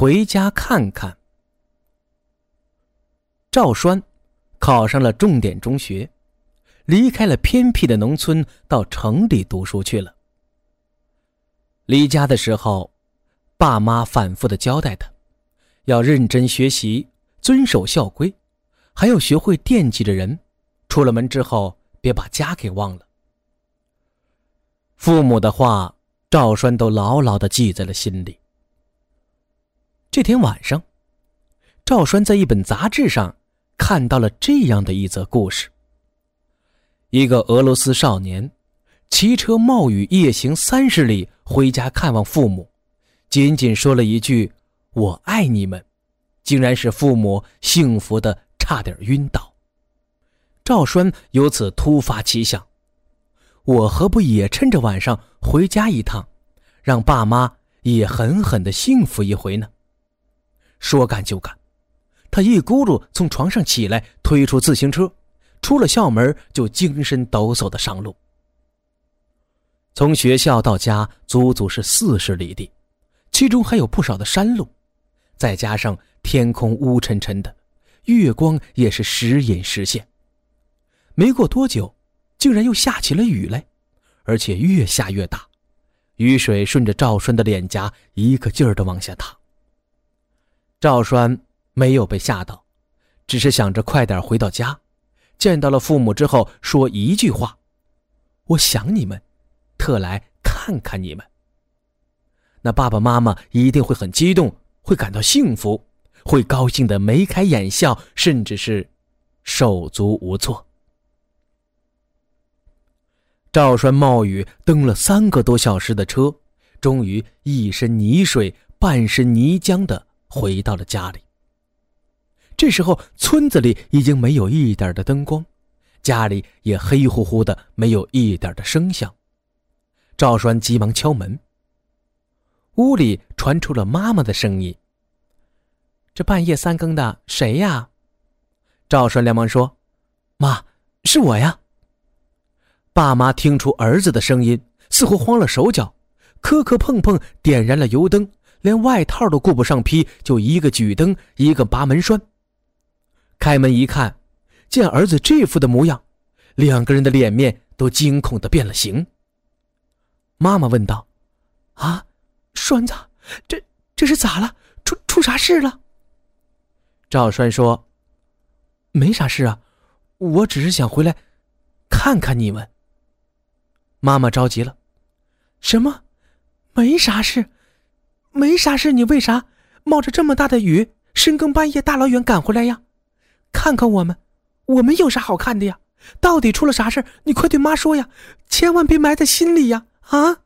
回家看看。赵栓考上了重点中学，离开了偏僻的农村，到城里读书去了。离家的时候，爸妈反复地交代他，要认真学习，遵守校规，还要学会惦记着人，出了门之后别把家给忘了。父母的话，赵栓都牢牢地记在了心里。这天晚上，赵栓在一本杂志上看到了这样的一则故事。一个俄罗斯少年骑车冒雨夜行30里回家看望父母，仅仅说了一句“我爱你们”，竟然使父母幸福的差点晕倒。赵栓由此突发奇想，我何不也趁着晚上回家一趟，让爸妈也狠狠地幸福一回呢？说干就干，他一咕噜从床上起来，推出自行车，出了校门就精神抖擞地上路。从学校到家足足是40里地，其中还有不少的山路，再加上天空乌沉沉的，月光也是时隐时现。没过多久，竟然又下起了雨来，而且越下越大，雨水顺着赵栓的脸颊一个劲儿地往下淌。赵栓没有被吓到，只是想着快点回到家，见到了父母之后说一句话：我想你们，特来看看你们。那爸爸妈妈一定会很激动，会感到幸福，会高兴得眉开眼笑，甚至是手足无措。赵栓冒雨蹬了3个多小时的车，终于一身泥水半身泥浆地回到了家里。这时候村子里已经没有一点的灯光，家里也黑乎乎的，没有一点的声响。赵栓急忙敲门，屋里传出了妈妈的声音：这半夜3更的，谁呀？赵栓连忙说：妈，是我呀。爸妈听出儿子的声音，似乎慌了手脚，磕磕碰碰点燃了油灯，连外套都顾不上披，就一个举灯，一个拔门栓。开门一看，见儿子这副的模样，2个人的脸面都惊恐地变了形。妈妈问道：啊，栓子，这是咋了？出啥事了？赵栓说：没啥事啊，我只是想回来看看你们。妈妈着急了：什么？没啥事？没啥事，你为啥冒着这么大的雨，深更半夜大老远赶回来呀？看看我们有啥好看的呀？到底出了啥事？你快对妈说呀，千万别埋在心里呀！啊！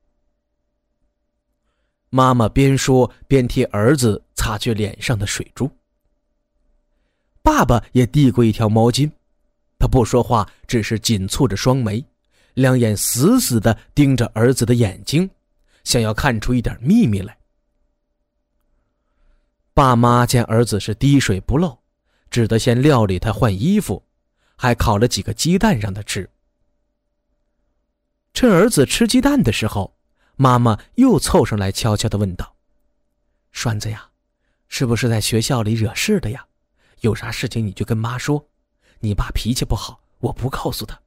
妈妈边说边替儿子擦去脸上的水珠。爸爸也递过一条毛巾，他不说话，只是紧蹙着双眉，2眼死死地盯着儿子的眼睛，想要看出一点秘密来。爸妈见儿子是滴水不漏，只得先料理他换衣服，还烤了几个鸡蛋让他吃。趁儿子吃鸡蛋的时候，妈妈又凑上来悄悄地问道：栓子呀，是不是在学校里惹事的呀？有啥事情你就跟妈说，你爸脾气不好，我不告诉他。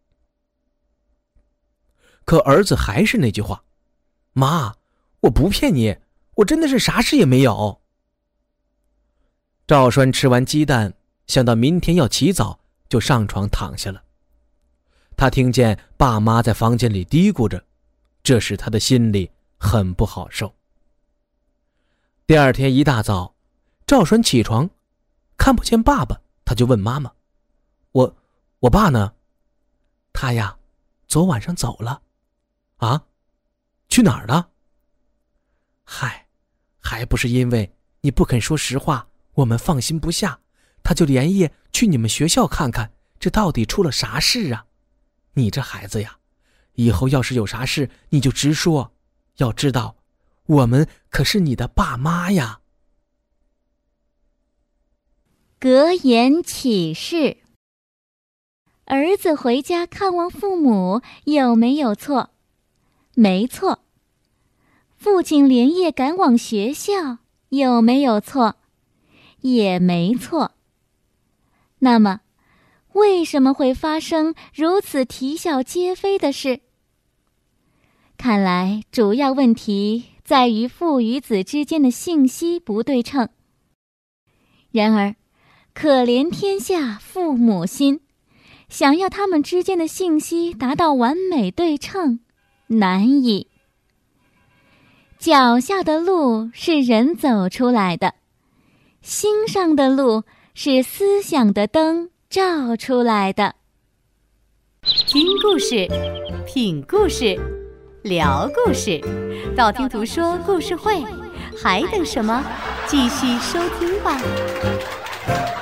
可儿子还是那句话：妈，我不骗你，我真的是啥事也没有。赵栓吃完鸡蛋，想到明天要起早，就上床躺下了。他听见爸妈在房间里嘀咕着，这使他的心里很不好受。第二天一大早，赵栓起床看不见爸爸，他就问妈妈：我爸呢？他呀，昨晚上走了。啊？去哪儿了？嗨，还不是因为你不肯说实话，我们放心不下，他就连夜去你们学校看看，这到底出了啥事啊？你这孩子呀，以后要是有啥事你就直说，要知道我们可是你的爸妈呀。 格言启示：儿子回家看望父母有没有错？没错。父亲连夜赶往学校有没有错？也没错。那么，为什么会发生如此啼笑皆非的事？看来主要问题在于父与子之间的信息不对称。然而，可怜天下父母心，想要他们之间的信息达到完美对称，难以。脚下的路是人走出来的，心上的路是思想的灯照出来的。 听故事，品故事，聊故事，道听途说故事会，还等什么？继续收听吧。